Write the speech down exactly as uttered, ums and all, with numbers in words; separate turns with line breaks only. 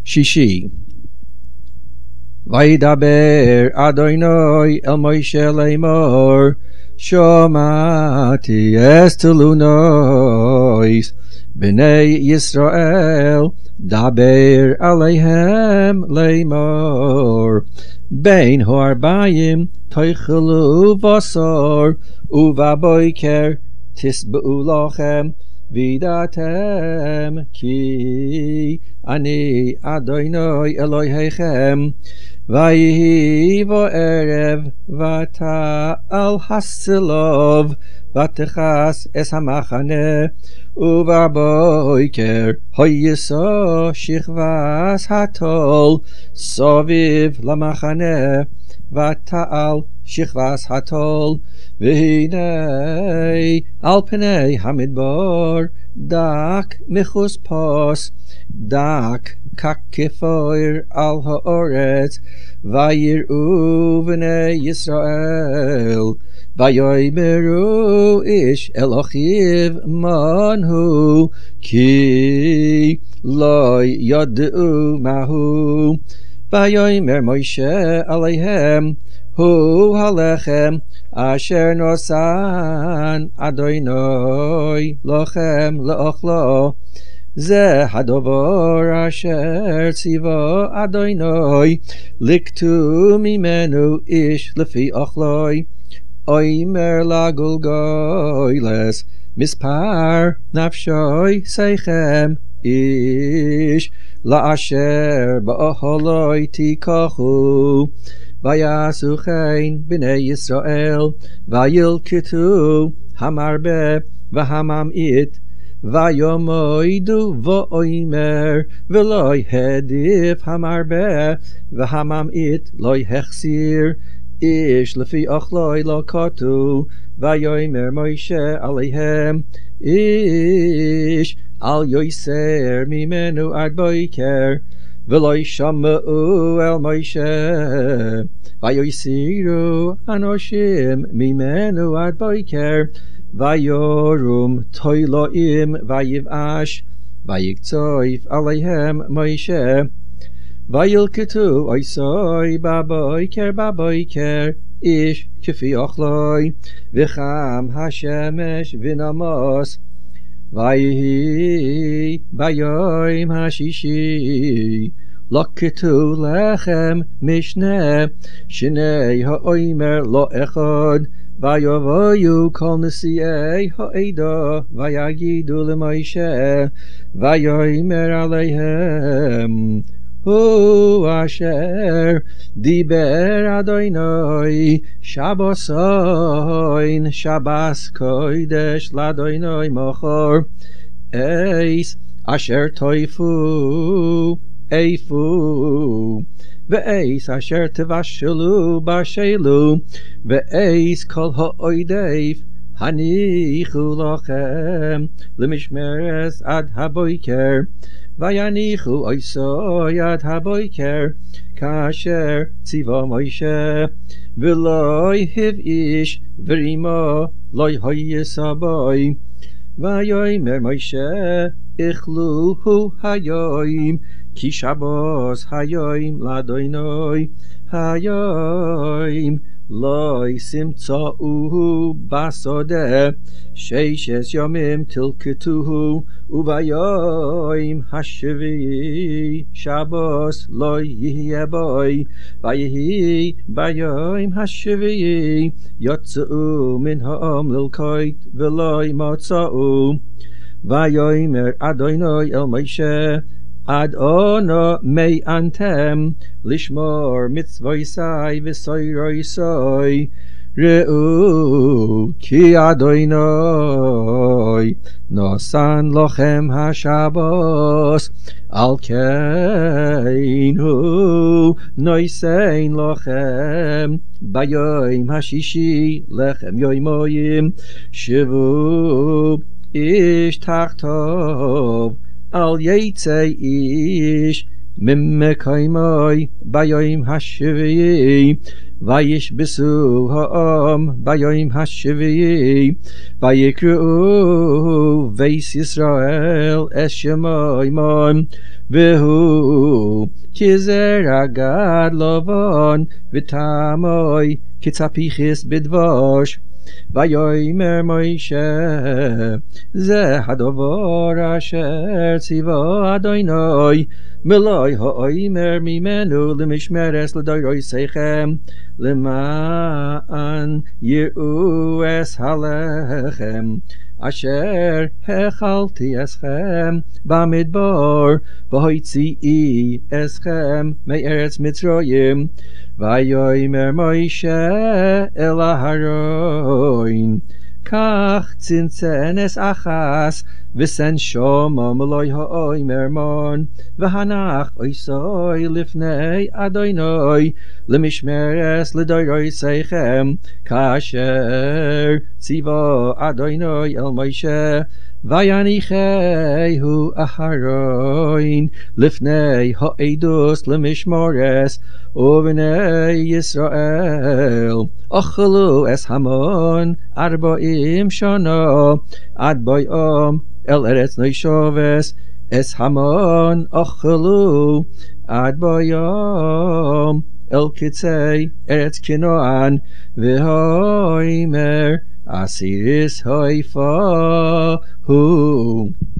שישי. וידבר אדוני אל מוישה לאמור, שמעתי את תלונויס בני ישראל, דבר עליהם לאמור, בין הארבעים תאכלו בשר, ובבוקר תשבעו לכם, וידעתם כי אני אדוני אלוהיכם. ויהי בערב ותעל הסלוב ותכס את המחנה, ובבוקר היסה שכבת הטול סביב למחנה, ותעל שכבת הטול, והנה על פני המדבר דק מחוספס, דק ככפר על הארץ. ויראו בני ישראל, ויאמרו איש אל אחיו מן הוא, כי לא ידעו מהו. ויאמר מוישה עליהם, הוא הלחם אשר נתן אדוני לכם לאכלו, זה הדבר אשר ציווה אדוני, לקטו ממנו איש לפי אכלוי. אומר לגולגולת, מספר נפשי שיכם איש, לאשר באכלוי תיקחו. ויעשו כן בני ישראל, וילקטו המרבה והממעיט, ויאמרו ואומר, ולא העדיף המרבה והממעיט לא החסיר, איש לפי אכלוי לא קטו. ויאמר מוישה עליהם, איש אל יוסר ממנו עד בוקר, ולא שמעו אל מוישה. ויסירו אנשים ממנו עד בוקר, ויורום תולעים ויבאש, ויקצוף עליהם מוישה. וילקטו עשוי בבוקר בבוקר איש כפי אכלוי, וחם השמש ונמוס. ויהי ביום השישי לקטו לחם משנה, שני האומר לא אחד. ויבואו כל נשיאי העדה ויגידו למוישה, ויאמר עליהם, הוא אשר דיבר אדוני שבוסוין שבס קודש לאדוני מחר, אייס אשר תויפו איפו, ואייס אשר תבשלו בשלו, ואייס כל העודף הניחו לכם למשמרת עד הבוקר. ויניחו עשוי עד הבוקר כאשר ציווה מוישה, ולא הבאיש ורימו לא יישא בוי. ויאמר מוישה, אכלו היום, כי שבוס היום לאדוני, היום לא תמצאוהו בשדה, ששת ימים תלקטוהו, וביום השביעי שבוס לא יהיה בוי. ויהי ביום השביעי יצאו מן העם ללקוט, ולא מצאו. ויאמר אדוני אל מוישה, עד אנה מיענתם לשמור מצוותיי וסוירוסי, ראו כי אדוני נתן לכם השבוס, על כן הוא נותן לכם ביום השישי לחם יומיים. שבו איש תחתיו אל יצא איש ממקומי ביום השביעי, וישבסו העם ביום השביעי, ויקראו בית ישראל את שמם, והוא כזרע גד לבן ותמוי כצפיחס בדבש. ויאמר מוישה זה הדבר אשר ציווה אדוני מלאי האומר ממנו למשמרת לדורותיכם למען יראו את הלחם אשר האכלתי אתכם במדבר והוציאי אתכם מארץ מצרים. ויאמר מוישה אל אהרון קח צנצנת אחת ושן שמה מלאי האומר מן והנח עשוי לפני אדוני למשמרת לדורותיכם כאשר ציווה אדוני אל מוישה. ויניחהו אהרון לפני העדות למשמרת ובני ישראל אכלו את המון ארבעים שנה עד בואם אל ארץ נשבת. את המון אכלו עד בואם אל קצה ארץ כנען. והאומר עשירית היפה הוא